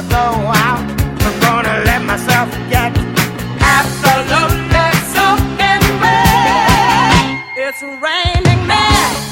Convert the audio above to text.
go out. I'm gonna let myself get absolutely soaking wet. It's raining men.